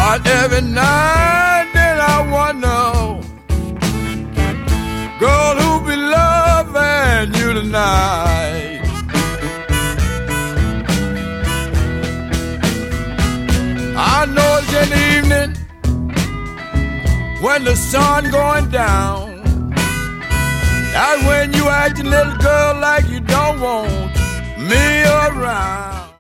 But every night then I wonder, girl, who be loving you tonight? I know it's an evening when the sun going down. That's when you act a little girl like you don't want